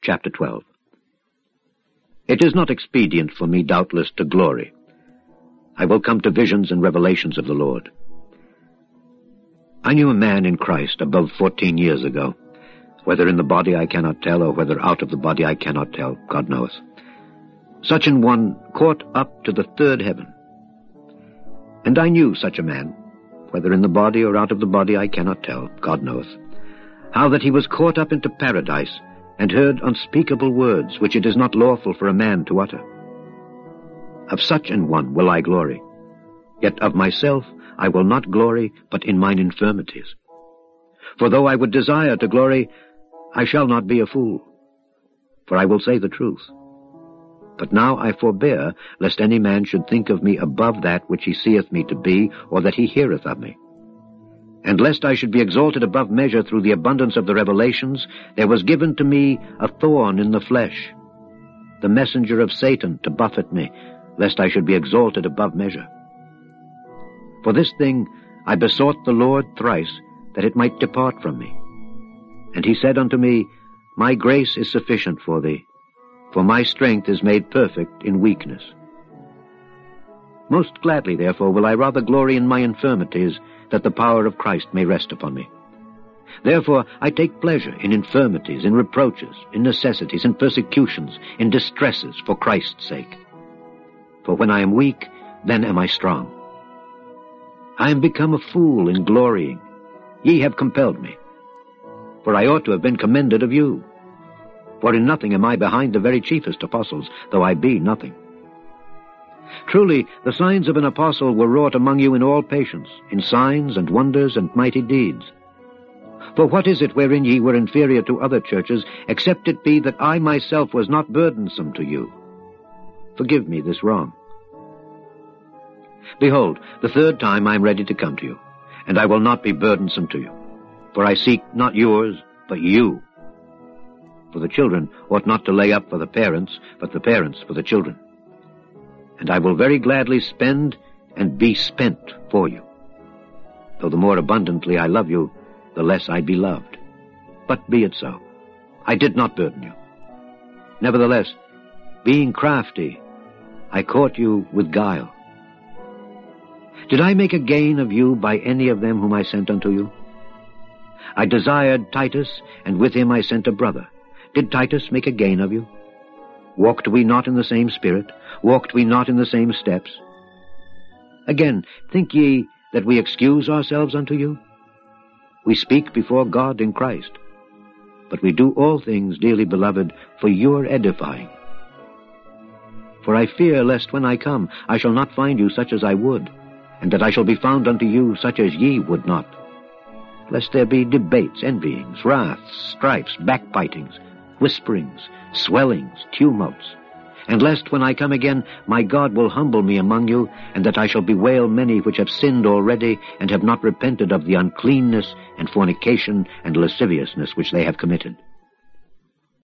Chapter 12. It is not expedient for me, doubtless, to glory. I will come to visions and revelations of the Lord. I knew a man in Christ above 14 years ago. Whether in the body I cannot tell, or whether out of the body I cannot tell, God knoweth. Such an one caught up to the third heaven. And I knew such a man, whether in the body or out of the body I cannot tell, God knoweth, how that he was caught up into paradise, and heard unspeakable words, which it is not lawful for a man to utter. Of such an one will I glory. Yet of myself I will not glory, but in mine infirmities. For though I would desire to glory, I shall not be a fool, for I will say the truth. But now I forbear, lest any man should think of me above that which he seeth me to be, or that he heareth of me. And lest I should be exalted above measure through the abundance of the revelations, there was given to me a thorn in the flesh, the messenger of Satan, to buffet me, lest I should be exalted above measure. For this thing I besought the Lord thrice, that it might depart from me. And he said unto me, My grace is sufficient for thee, for my strength is made perfect in weakness. Most gladly, therefore, will I rather glory in my infirmities, that the power of Christ may rest upon me. Therefore I take pleasure in infirmities, in reproaches, in necessities, in persecutions, in distresses, for Christ's sake. For when I am weak, then am I strong. I am become a fool in glorying. Ye have compelled me. For I ought to have been commended of you. For in nothing am I behind the very chiefest apostles, though I be nothing. Truly, the signs of an apostle were wrought among you in all patience, in signs and wonders and mighty deeds. For what is it wherein ye were inferior to other churches, except it be that I myself was not burdensome to you? Forgive me this wrong. Behold, the third time I am ready to come to you, and I will not be burdensome to you. For I seek not yours, but you. For the children ought not to lay up for the parents, but the parents for the children. And I will very gladly spend and be spent for you. Though the more abundantly I love you, the less I be loved. But be it so. I did not burden you. Nevertheless, being crafty, I caught you with guile. Did I make a gain of you by any of them whom I sent unto you? I desired Titus, and with him I sent a brother. Did Titus make a gain of you? Walked we not in the same spirit? Walked we not in the same steps? Again, think ye that we excuse ourselves unto you? We speak before God in Christ. But we do all things, dearly beloved, for your edifying. For I fear lest when I come I shall not find you such as I would, and that I shall be found unto you such as ye would not. Lest there be debates, envyings, wraths, strifes, backbitings, whisperings, swellings, tumults, and lest when I come again my God will humble me among you, and that I shall bewail many which have sinned already, and have not repented of the uncleanness and fornication and lasciviousness which they have committed.